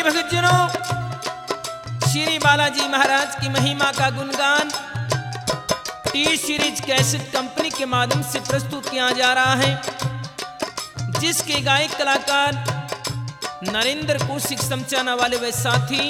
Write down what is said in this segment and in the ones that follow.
भक्तजनों, श्री बालाजी महाराज की महिमा का गुणगान टी सीरीज कैसेट कंपनी के माध्यम से प्रस्तुत किया जा रहा है, जिसके गायक कलाकार नरेंद्र कौशिक समचाना वाले वे साथी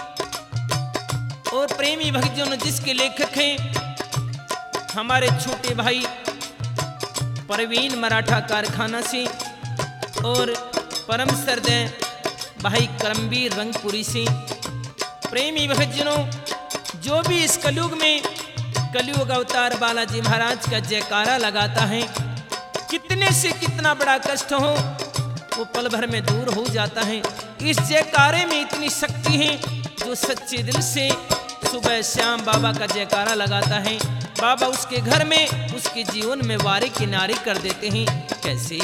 और प्रेमी भक्तजनों, जिसके लेखक हैं हमारे छोटे भाई परवीन मराठा कारखाना से और परम सरदय भाई करमवीर रंगपुरी से। प्रेमी भक्तजनों, जो भी इस कलयुग में कलयुग अवतार बालाजी महाराज का जयकारा लगाता है, कितने से कितना बड़ा कष्ट हो वो पल भर में दूर हो जाता है। इस जयकारे में इतनी शक्ति है, जो सच्चे दिल से सुबह शाम बाबा का जयकारा लगाता है, बाबा उसके घर में, उसके जीवन में वारे किनारे कर देते हैं। कैसे?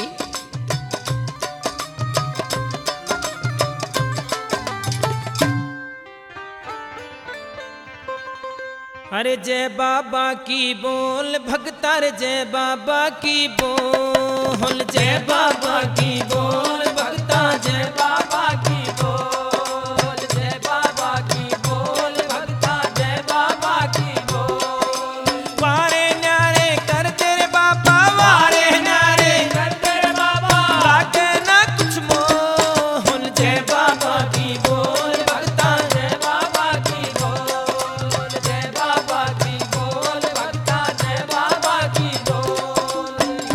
अरे जय बाबा की बोल भगता रे, जय बाबा की बोल, जय बाबा की बोल भगता, जय बाबा की बोल, जय बाबा की बोल भगता, जय बाबा की बोल। वारे न्यारे कर तेरे बाबा, वारे न्यारे कर तेरे बाबा, लागे ना कुछ मोहन, जय बाबा की बोल भगता, जय बाबा की बोल, जय बाबा की बोल भगता, जय बाबा की बोल।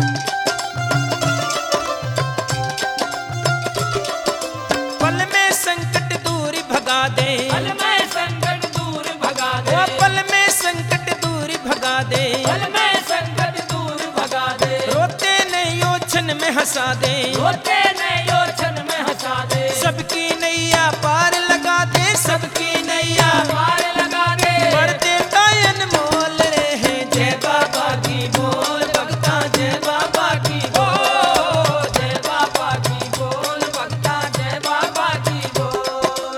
पल में संकट दूर भगा दे, पल में संकट दूर भगा दे, पल में संकट दूर भगा दे, पल में संकट दूर भगा दे। रोते नहीं ओछन में हंसा दे, रोते नहीं ओछन में हंसा दे। सबकी नैया पार लगा दे, सबकी नैया पार लगा दे। बढ़ते कायन मोल रहे, जय बाबा की बोल भगता, जय बाबा की बोल, जय बाबा की बोल भगता, जय बाबा की बोल।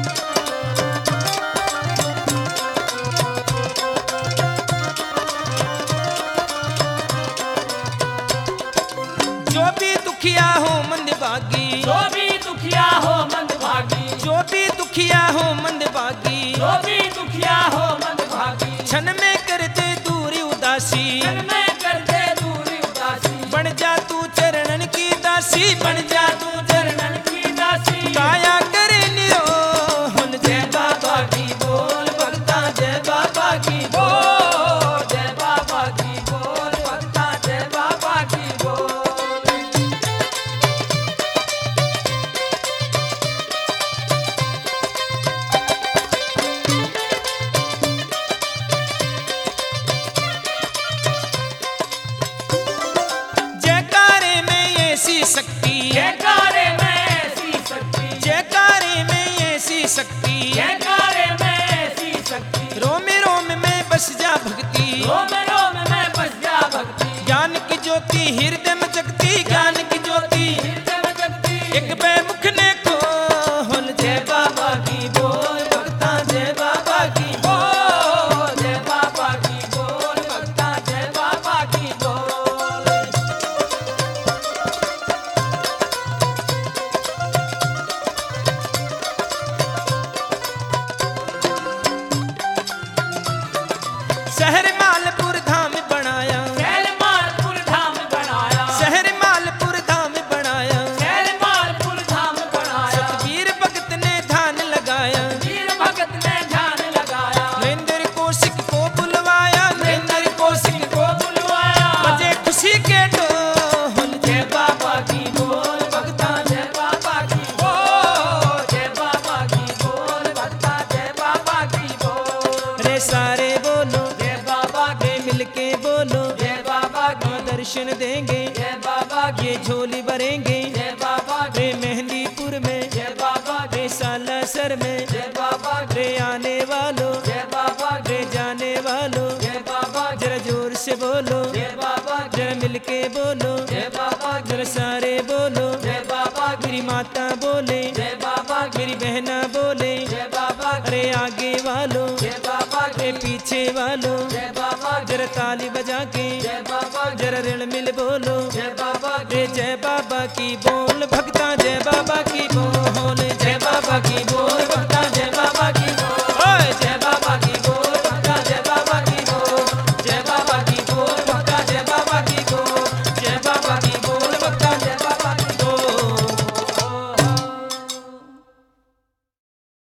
जो भी दुखिया हो मंदभागी, जो भी दुखिया हो मंदभागी, जो भी दुखिया हो मंदभागी, जो भी दुखिया हो मंदभागी। क्षण में कर दे दूरी उदासी, क्षण में कर दे दूरी उदासी। बन जा तू चरणन की दासी, बन जा तू चरणन की दासी। काया करे निरोहन, जय बाबा की बोल भगता, जय बाबा की बोल, जय बाबा की बोल भगता, जय बाबा की बोल। जयकारे में ऐसी शक्ति, जयकारे में ऐसी शक्ति, जयकारे में ऐसी शक्ति, जयकारे में ऐसी शक्ति। रोम रोम में बस जा भक्ति, रोम रोम में बस जा भक्ति। ज्ञान की ज्योति हृदय में जगती, ज्ञान की ज्योति हृदय में जगती। एक बेमुख ने खोल, जय बाबा की बोल भगता, जय बाबा की बोल, जय बाबा की बोल भगता, जय बाबा की बोल। शहर मालपुर धाम बनाया, शहर मालपुर धाम बनाया, शहर मालपुर धाम बनाया, शहर मालपुर धाम बनाया। सतबीर भगत ने ध्यान लगाया, वीर भगत ने ध्यान लगाया। नरेंद्र कौशिक को बुलवाया, नरेंद्र कौशिक को बुलवाया। बजे खुशी के ढोल, जय बाबा की बोल भगता, जय बाबा की बोल, जय बाबा की बोल भगता, जय बाबा की बोल। रे सारे बोलो जय बाबा के, मिलके बोलो जय बाबा के। दर्शन देंगे जय बाबा के, झोली भरेंगे जय बाबा के। मेहंदीपुर में जय बाबा के, सालासर में जय बाबा के। आने वालों जय बाबा के, जाने वालों जय बाबा। जरा जोर से बोलो जय बाबा, जरा मिलके बोलो जय बाबा, जरा सारे बोलो जय बाबा। मेरी माता बोले जय बाबा, मेरी बहना बोले जय बाबा। अरे आगे वालों जय बाबा, अरे पीछे वालों जय बाबा। जरा ताली बजा के जय बाबा, जरा ऋण मिल बोलो जय बाबा। जय बाबा की बोल भगता, जय बाबा की बोल।